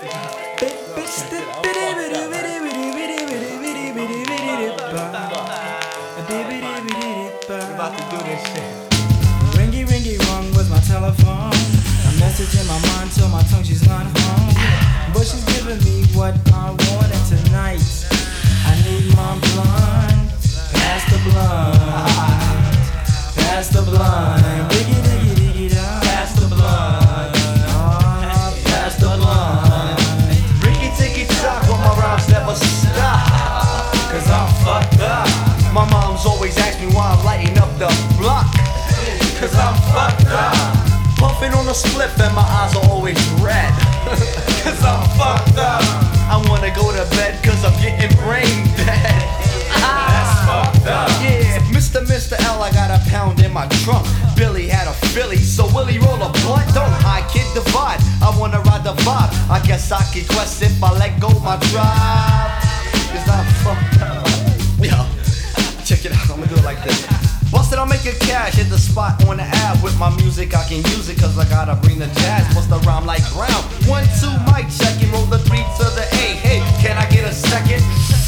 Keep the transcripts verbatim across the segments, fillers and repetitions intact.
About to do this shit. Ringy, ringy, rung was my telephone. A message in my mind till my tongue she's gone home. But she's giving me what I wanted tonight. I need my blunt. Pass the blunt. Pass the blunt. Diggy, diggy, diggy, da. Pass the blunt. Oh, pass the blunt. Ricky ticky tock when my rhymes never stop. Cause I'm fucked up. My mom's always asks me why I'm lighting up the block. Cause I'm fucked up. Puffing on a spliff and my eyes are always red. Cause I'm fucked up. I wanna go to bed cause I'm getting brain dead. That's fucked up. Yeah, Mister Mister L, I got a pound in my trunk. Billy had a Philly, so Willie roll a blunt. Don't high kid divide. I wanna ride the vibe. I guess I could quest if I let go my tribe. Cause I'm fucked up. Yo, check it out, I'ma do it like this. Busted, I'll make a cash, hit the spot on the app. With my music, I can use it, cause I gotta bring the jazz. Bust the rhyme like Brown. One, two, mic check it, roll the three to the A. Hey, can I get a second?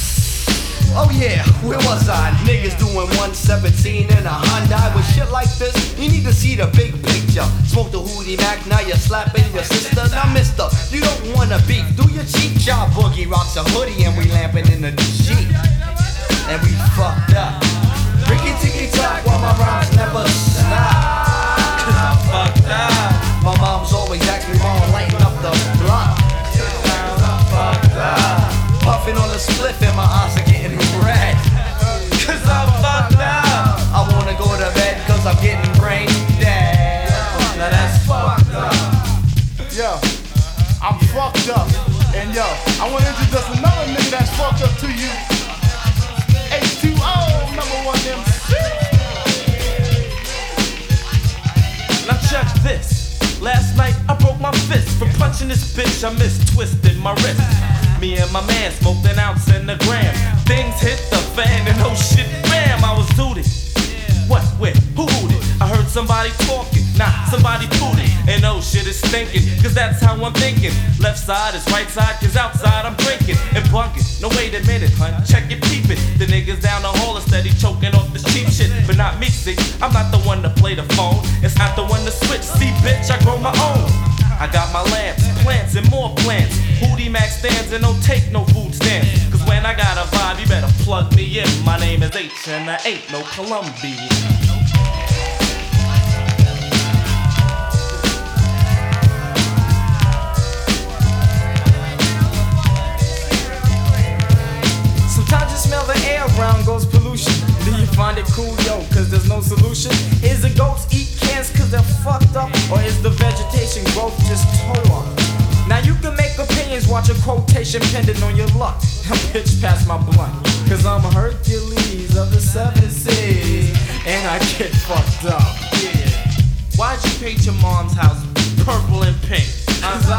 Oh yeah, where was I? Niggas doing one seventeen in a Hyundai. With shit like this, you need to see the big picture. Smoke the Hootie Mac, now you're slapping your sister. Now mister, you don't wanna beef, do your cheap job. Boogie rocks a hoodie and we lamping in the Jeep. And we fucked up. Ricky ticky tock while my rhymes never stop. Cause I'm fucked up. My mom's always asking me why I'm lighting up the block. Cause I'm fucked up. Puffing on a spliff and my eyes are getting red. Cause I'm fucked up. I wanna go to bed cause I'm getting brain dead. Now that's fucked up. Yo, I'm fucked up. And yo, I wanna introduce another nigga that's fucked up to you. H two O, number one M C. Now check this. Last night I broke my fist. From punching this bitch I mistwisted my wrist. Me and my man smoked an ounce in the gram. Things hit the fan and oh shit, bam, I was zooted. What, where, who hooted? I heard somebody talking, nah, somebody tooted. And oh shit is stinking, cause that's how I'm thinking. Left side is right side, cause outside I'm drinking and bunking. No wait a minute, hun, check it, peep it. The niggas down the hall are steady choking off this cheap shit. But not me, see, I'm not the one to play the phone. It's not the one to switch, see bitch, I grow my own. I got my lamps, plants, and more plants. Hootie Mac stands and don't take no food stamps. Cause when I got a vibe, you better plug me in. My name is H and I ain't no Colombian. Sometimes you smell the air around goes pollution. Do you find it cool, yo, cause there's no solution? Is the goats eat cans cause they're fucked up? Or is the vegetation growth just tore up? Now you can make opinions, watch a quotation pending on your luck. I'm pitch past my blunt, cause I'm a Hercules of the seven seas. And I get fucked up. Yeah. Why'd you paint your mom's house purple and pink? Cause I